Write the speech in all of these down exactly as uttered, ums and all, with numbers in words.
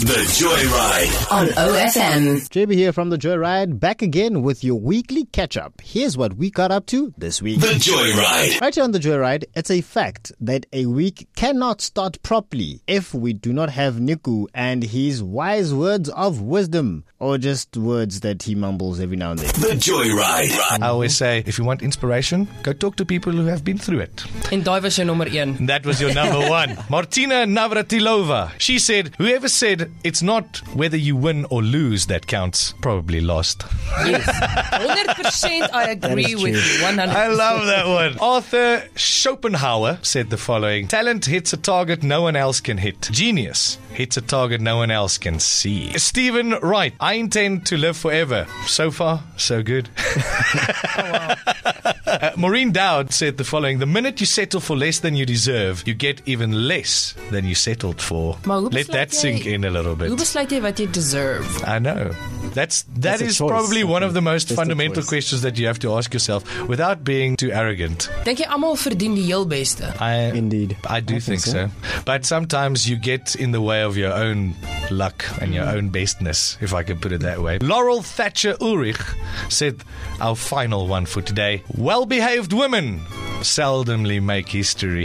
The Joyride on O F M. J B here from The Joyride, back again with your weekly catch-up. Here's what we got up to this week. The Joyride. Right here on The Joyride, it's a fact that a week cannot start properly if we do not have Niku and his wise words of wisdom, or just words that he mumbles every now and then. The Joyride. I always say, if you want inspiration, go talk to people who have been through it. En daai was jou nommer one. That was your number one. Martina Navratilova. She said, whoever said it's not whether you win or lose that counts, probably lost. Yes. one hundred percent I agree with you. one hundred percent. I love that one. Arthur Schopenhauer said the following: talent hits a target no one else can hit. Genius hits a target no one else can see. Stephen Wright. I intend to live forever. So far, so good. Oh, wow. Uh, Maureen Dowd said the following: the minute you settle for less than you deserve, you get even less than you settled for. Let that jy, sink in a little bit. Hoe besluit jy wat jy deserve? I know. That's that That's is choice. probably one of the most Just fundamental questions that you have to ask yourself without being too arrogant. Dink jy almal verdien die heel beste? I Indeed. I do I think, think so. so. But sometimes you get in the way of your own luck and your own bestness, if I can put it that way. Laurel Thatcher Ulrich said our final one for today: well-behaved women seldomly make history.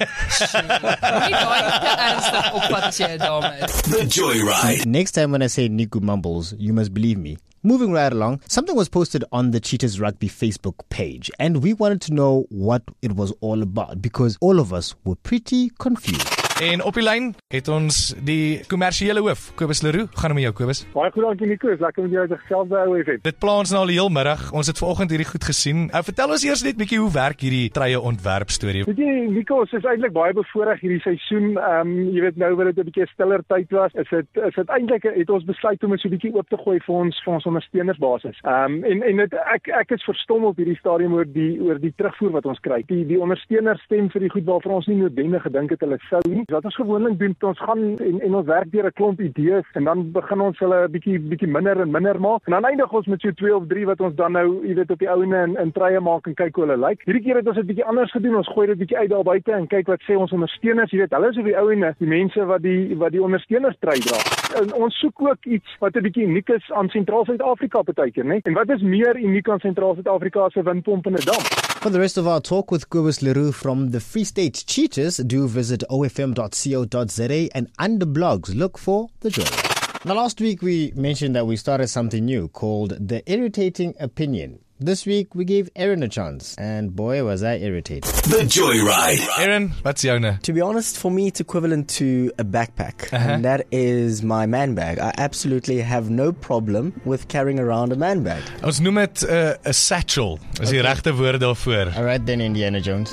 Nie daai te ernstig opvat as jy 'n dame is. The Joyride. Next time when I say Niku mumbles, you must believe me. Moving right along, something was posted on the Cheetahs Rugby Facebook page, and we wanted to know what it was all about because all of us were pretty confused. En op die lyn het ons die kommersiële hoof, Kobus Leroux. Gaan met jou, Kobus. Baie goed, dankie Nico. Is lekker met jou gesels by O F M. Dit pla ons nou al die heel middag. Ons het vanoggend hierdie goed gesien. Uh, vertel ons eers net bietjie hoe werk hierdie treie ontwerp storie. Weet jy, Nico, ons is eintlik baie bevoorreg hierdie seisoen. Ehm um, jy weet nou wat dit 'n bietjie stiller tyd was. Is dit is dit eintlik het ons besluit om dit so 'n bietjie oop te gooi vir ons vir ons ondersteunersbasis. Ehm um, en en dit ek ek is verstom op hierdie stadium oor die oor die terugvoer wat ons kry. Die die ondersteuners stem vir die goed waarvan ons nie noodwendig gedink het hulle sou nie. Wat ons gewoonlik doen, ons gaan en, en ons werk deur 'n klomp idees en dan begin ons hulle bietjie bietjie minder en minder maak en dan eindig ons met so twee of drie wat ons dan nou, jy weet, op die ouene in, in treie maak en kyk hoe hulle lyk. Hierdie keer het ons dit bietjie anders gedoen. Ons gooi dit bietjie uit daar buite en kyk wat sê ons ondersteuners. Jy weet, hulle is op die ouene, die mense wat die wat die ondersteuners trei dra. En ons soek ook iets wat 'n bietjie uniek is aan Sentraal Suid-Afrika partykeer, né? En wat is meer uniek aan Sentraal Suid-Afrika as 'n windpomp in 'n dam? For the rest of our talk with Kobus Leroux from the Free State Cheetahs, do visit O F M dot co dot za and under blogs look for The Joyride. Now, last week we mentioned that we started something new called The Irritating Opinion. This week we gave Aaron a chance, and boy was I irritated. The Joyride. Aaron, wat's joune? To be honest, for me, it's equivalent to a backpack. Uh-huh. And that is my man bag. I absolutely have no problem with carrying around a man bag. Ons noem dit 'n uh, 'n satchel. Is die regte woord daarvoor. All right then, Indiana Jones.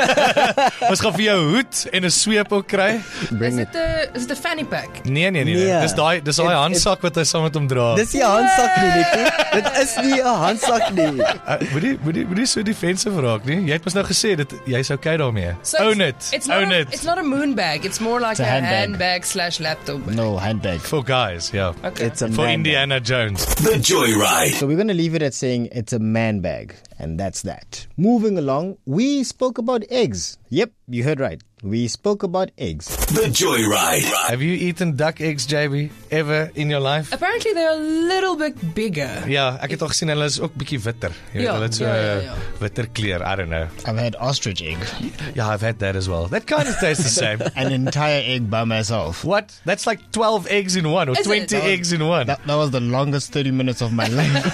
Ons gaan vir jou hoed en 'n sweep ook kry. Bring Is it. dit 'n is dit 'n fanny pack? Nee nee nee. nee. Nee. Dis daai dis daai It- handsak wat hy saam met hom dra. Dis nie 'n handsak nie, Nico. Dit is nie 'n handsak nie. Uh, moet jy moet jy moet jy so defensive raak nie? Jy het mos nou gesê dit jy's okay daarmee. So Own it's, it. It's not Own a, it. It's not a moon bag. It's more like It's a a, handbag. handbag slash laptop. No, handbag. For guys, yeah. Okay. It's a For man Indiana Jones. The Joyride. So we're going to leave it at saying it's a man bag, and that's that. Moving along, we spoke about eggs. Yep, you heard right. We spoke about eggs. The Joyride. Have you eaten duck eggs, J B, ever in your life? Apparently they're a little bit bigger. Ja, ek het al gesien hulle is ook bietjie witter. Jy weet Ja, hulle het so ja, ja, uh, ja. witter kleur, I don't know. I've had ostrich egg, Yeah, I've had that as well. That kind of tastes the same. an entire egg by myself. What? That's like twelve eggs in one or Is it? twenty eggs in one. That, that was the longest thirty minutes of my life.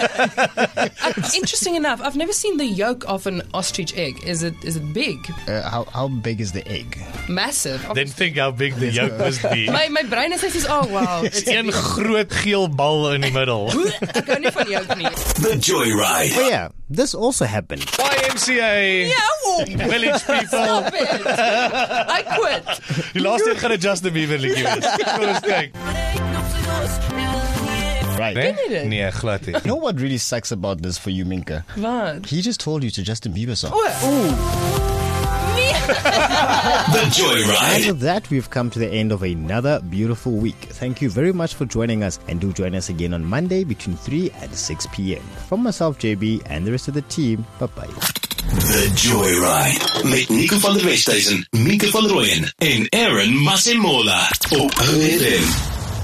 Uh, interesting enough, I've never seen the yolk of an ostrich egg. Is it is it big? Uh, how, how big is the egg? Massive. Then think how big the yolk must be. My my brain is says, oh wow, It's it's een groot geel bal in die middel. ek hou nie van yolk nie. The Joyride. Oh yeah, this also happened. Y M C A. Ja, oh, Village people. stop it. I quit. Die laaste een gaan 'n Justin Bieber liedjie wees. Kom ons kyk. Right. Nee? Ken jy dit? Nee, glad nie. You know what really sucks about this for you, Minka? Wat? He just told you to Justin Bieber song. Nee. The Joyride. And with that, we've come to the end of another beautiful week. Thank you very much for joining us, and do join us again on Monday between three and six p.m. From myself, J B, and the rest of the team, bye-bye. The Joyride met Nico van der Westhuizen, Mieke van Rooyen en Aaron Masemola op O F M.